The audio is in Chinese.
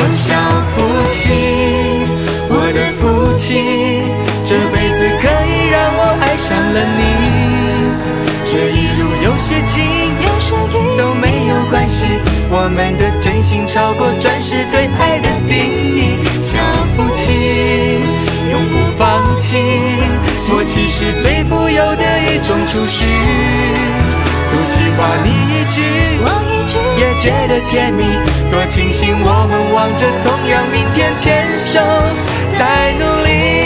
做小夫妻，我的福气，这辈子可以让我爱上了你。这一路有些情都没有关系，我们的真心超过钻石对爱的定义。小夫妻永不放弃，默契是最富有的一种储蓄。赌气话你一句也觉得甜蜜，多庆幸我们望着同样明天，牵手再努力。